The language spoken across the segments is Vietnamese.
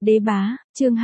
Đế bá, chương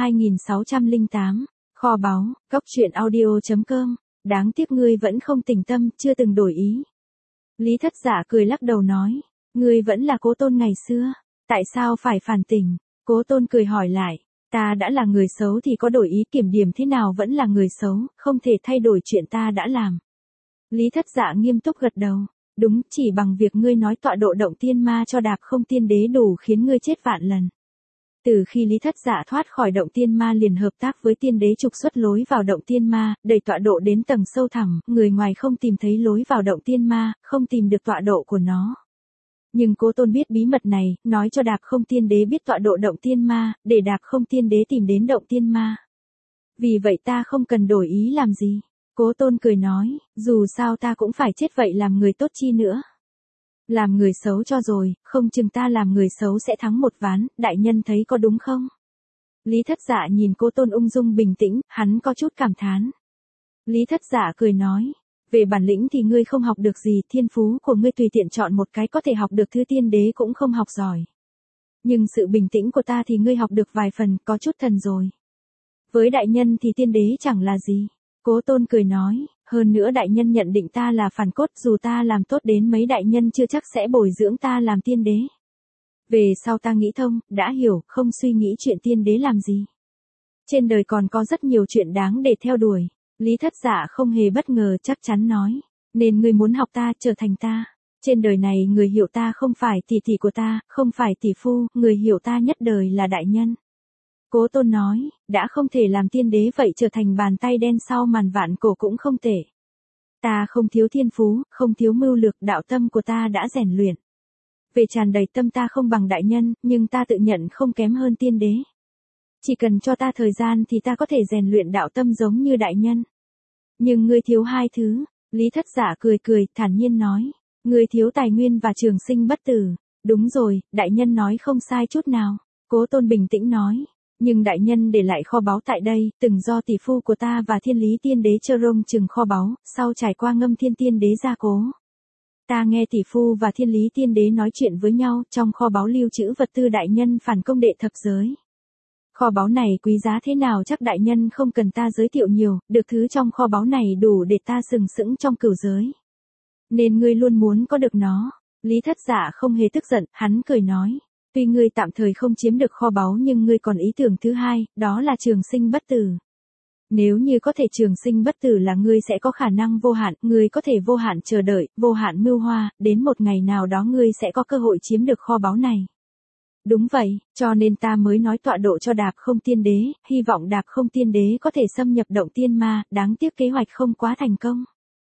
2608, kho báu, góc truyện audio.com, đáng tiếc ngươi vẫn không tỉnh tâm, chưa từng đổi ý. Lý Thất Dạ cười lắc đầu nói, ngươi vẫn là Cố Tôn ngày xưa, tại sao phải phản tỉnh? Cố Tôn cười hỏi lại, ta đã là người xấu thì có đổi ý kiểm điểm thế nào vẫn là người xấu, không thể thay đổi chuyện ta đã làm. Lý Thất Dạ nghiêm túc gật đầu, đúng, chỉ bằng việc ngươi nói tọa độ động tiên ma cho Đạp Không Tiên Đế đủ khiến ngươi chết vạn lần. Từ khi Lý Thất Dạ thoát khỏi động tiên ma liền hợp tác với tiên đế trục xuất lối vào động tiên ma, đẩy tọa độ đến tầng sâu thẳm, người ngoài không tìm thấy lối vào động tiên ma, không tìm được tọa độ của nó. Nhưng Cố Tôn biết bí mật này, nói cho Đạp Không Tiên Đế biết tọa độ động tiên ma, để Đạp Không Tiên Đế tìm đến động tiên ma. Vì vậy ta không cần đổi ý làm gì. Cố Tôn cười nói, dù sao ta cũng phải chết vậy làm người tốt chi nữa. Làm người xấu cho rồi, không chừng ta làm người xấu sẽ thắng một ván, đại nhân thấy có đúng không? Lý Thất Dạ nhìn Cố Tôn ung dung bình tĩnh, hắn có chút cảm thán. Lý Thất Dạ cười nói, về bản lĩnh thì ngươi không học được gì, thiên phú của ngươi tùy tiện chọn một cái có thể học được thứ tiên đế cũng không học giỏi. Nhưng sự bình tĩnh của ta thì ngươi học được vài phần, có chút thần rồi. Với đại nhân thì tiên đế chẳng là gì. Cố Tôn cười nói, hơn nữa đại nhân nhận định ta là phản cốt, dù ta làm tốt đến mấy đại nhân chưa chắc sẽ bồi dưỡng ta làm tiên đế. Về sau ta nghĩ thông, đã hiểu, không suy nghĩ chuyện tiên đế làm gì. Trên đời còn có rất nhiều chuyện đáng để theo đuổi. Lý Thất Dạ không hề bất ngờ chắc chắn nói, nên ngươi muốn học ta, trở thành ta. Trên đời này người hiểu ta không phải tỷ tỷ của ta, không phải tỷ phu, người hiểu ta nhất đời là đại nhân. Cố Tôn nói, đã không thể làm tiên đế vậy trở thành bàn tay đen sau màn vạn cổ cũng không tệ. Ta không thiếu thiên phú, không thiếu mưu lược, đạo tâm của ta đã rèn luyện. Về tràn đầy tâm ta không bằng đại nhân, nhưng ta tự nhận không kém hơn tiên đế. Chỉ cần cho ta thời gian thì ta có thể rèn luyện đạo tâm giống như đại nhân. Nhưng ngươi thiếu hai thứ. Lý Thất Dạ cười cười, thản nhiên nói, ngươi thiếu tài nguyên và trường sinh bất tử. Đúng rồi, đại nhân nói không sai chút nào. Cố Tôn bình tĩnh nói. Nhưng đại nhân để lại kho báu tại đây, từng do tỷ phu của ta và thiên lý tiên đế Chơ Rông trừng kho báu, sau trải qua ngâm thiên tiên đế gia cố. Ta nghe tỷ phu và thiên lý tiên đế nói chuyện với nhau, trong kho báu lưu trữ vật tư đại nhân phản công đệ thập giới. Kho báu này quý giá thế nào chắc đại nhân không cần ta giới thiệu nhiều, được thứ trong kho báu này đủ để ta sừng sững trong cửu giới. Nên ngươi luôn muốn có được nó. Lý Thất Dạ không hề tức giận, hắn cười nói. Tuy ngươi tạm thời không chiếm được kho báu nhưng ngươi còn ý tưởng thứ hai, đó là trường sinh bất tử. Nếu như có thể trường sinh bất tử là ngươi sẽ có khả năng vô hạn, ngươi có thể vô hạn chờ đợi, vô hạn mưu hoa, đến một ngày nào đó ngươi sẽ có cơ hội chiếm được kho báu này. Đúng vậy, cho nên ta mới nói tọa độ cho Đạp Không Tiên Đế, hy vọng Đạp Không Tiên Đế có thể xâm nhập động tiên ma, đáng tiếc kế hoạch không quá thành công.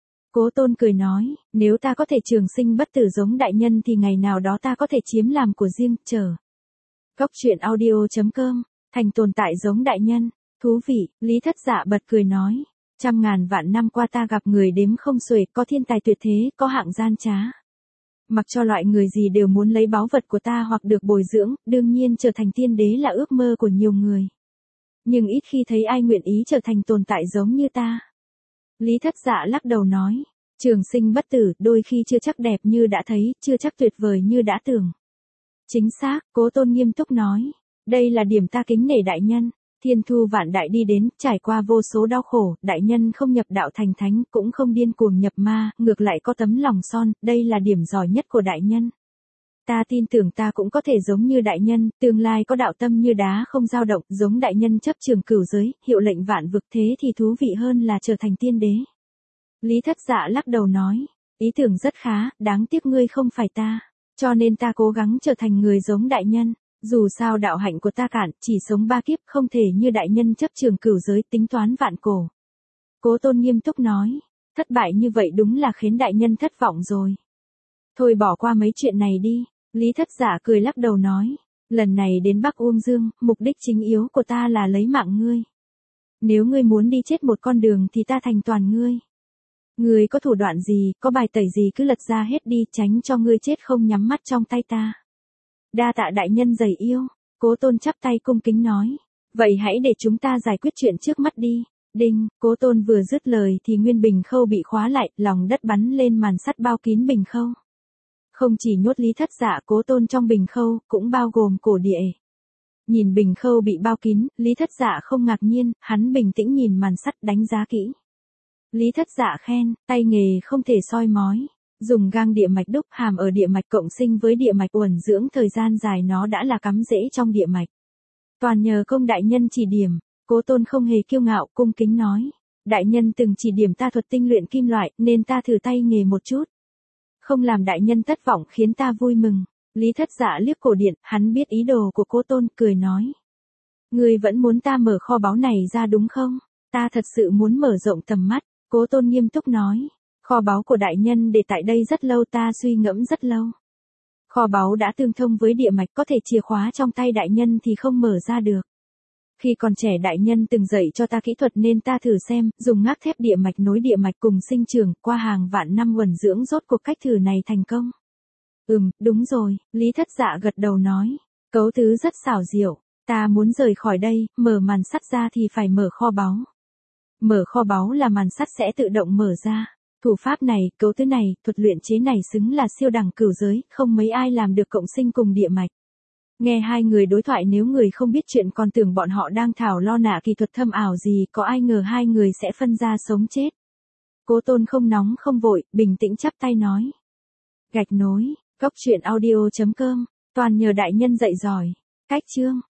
Cố Tôn cười nói, nếu ta có thể trường sinh bất tử giống đại nhân thì ngày nào đó ta có thể chiếm làm của riêng, chờ. Góc truyện audio.com, thành tồn tại giống đại nhân, thú vị, Lý Thất Dạ bật cười nói, trăm ngàn vạn năm qua ta gặp người đếm không xuể, có thiên tài tuyệt thế, có hạng gian trá. Mặc cho loại người gì đều muốn lấy báu vật của ta hoặc được bồi dưỡng, đương nhiên trở thành tiên đế là ước mơ của nhiều người. Nhưng ít khi thấy ai nguyện ý trở thành tồn tại giống như ta. Lý Thất Dạ lắc đầu nói, trường sinh bất tử đôi khi chưa chắc đẹp như đã thấy, chưa chắc tuyệt vời như đã tưởng. Chính xác, Cố Tôn nghiêm túc nói, đây là điểm ta kính nể đại nhân. Thiên thu vạn đại đi đến, trải qua vô số đau khổ, đại nhân không nhập đạo thành thánh, cũng không điên cuồng nhập ma, ngược lại có tấm lòng son, đây là điểm giỏi nhất của đại nhân. Ta tin tưởng ta cũng có thể giống như đại nhân, tương lai có đạo tâm như đá không dao động, giống đại nhân chấp trường cửu giới, hiệu lệnh vạn vực, thế thì thú vị hơn là trở thành tiên đế. Lý Thất Dạ lắc đầu nói, ý tưởng rất khá, đáng tiếc ngươi không phải ta, cho nên ta cố gắng trở thành người giống đại nhân. Dù sao đạo hạnh của ta cạn, chỉ sống 3 kiếp, không thể như đại nhân chấp trường cửu giới tính toán vạn cổ. Cố Tôn nghiêm túc nói, thất bại như vậy đúng là khiến đại nhân thất vọng rồi. Thôi bỏ qua mấy chuyện này đi. Lý Thất Dạ cười lắc đầu nói, lần này đến Bắc Uông Dương, mục đích chính yếu của ta là lấy mạng ngươi. Nếu ngươi muốn đi chết một con đường thì ta thành toàn ngươi. Ngươi có thủ đoạn gì, có bài tẩy gì cứ lật ra hết đi, tránh cho ngươi chết không nhắm mắt trong tay ta. Đa tạ đại nhân dày yêu. Cố Tôn chắp tay cung kính nói, vậy hãy để chúng ta giải quyết chuyện trước mắt đi. Đinh, Cố Tôn vừa dứt lời thì nguyên bình khâu bị khóa lại, lòng đất bắn lên màn sắt bao kín bình khâu. Không chỉ nhốt Lý Thất Dạ Cố Tôn trong bình khâu, cũng bao gồm cổ địa. Nhìn bình khâu bị bao kín, Lý Thất Dạ không ngạc nhiên, hắn bình tĩnh nhìn màn sắt đánh giá kỹ. Lý Thất Dạ khen, tay nghề không thể soi mói. Dùng gang địa mạch đúc hàm ở địa mạch cộng sinh với địa mạch uẩn dưỡng thời gian dài nó đã là cắm rễ trong địa mạch. Toàn nhờ công đại nhân chỉ điểm, Cố Tôn không hề kiêu ngạo, cung kính nói. Đại nhân từng chỉ điểm ta thuật tinh luyện kim loại, nên ta thử tay nghề một chút. Không làm đại nhân thất vọng khiến ta vui mừng. Lý Thất Dạ liếc cổ điện, hắn biết ý đồ của Cố Tôn, cười nói. Ngươi vẫn muốn ta mở kho báu này ra đúng không? Ta thật sự muốn mở rộng tầm mắt, Cố Tôn nghiêm túc nói. Kho báu của đại nhân để tại đây rất lâu, ta suy ngẫm rất lâu. Kho báu đã tương thông với địa mạch, có thể chìa khóa trong tay đại nhân thì không mở ra được. Khi còn trẻ đại nhân từng dạy cho ta kỹ thuật nên ta thử xem, dùng ngác thép địa mạch nối địa mạch cùng sinh trưởng, qua hàng vạn năm uẩn dưỡng rốt cuộc cách thử này thành công. Đúng rồi, Lý Thất Dạ gật đầu nói. Cấu tứ rất xảo diệu, ta muốn rời khỏi đây, mở màn sắt ra thì phải mở kho báu. Mở kho báu là màn sắt sẽ tự động mở ra. Thủ pháp này, cấu tứ này, thuật luyện chế này xứng là siêu đẳng cửu giới, không mấy ai làm được cộng sinh cùng địa mạch. Nghe hai người đối thoại, nếu người không biết chuyện còn tưởng bọn họ đang thảo lo nạ kỳ thuật thâm ảo gì, có ai ngờ hai người sẽ phân ra sống chết. Cố Tôn không nóng không vội, bình tĩnh chắp tay nói. Gạch nối, góc truyện audio.com, toàn nhờ đại nhân dạy giỏi. Cách chương.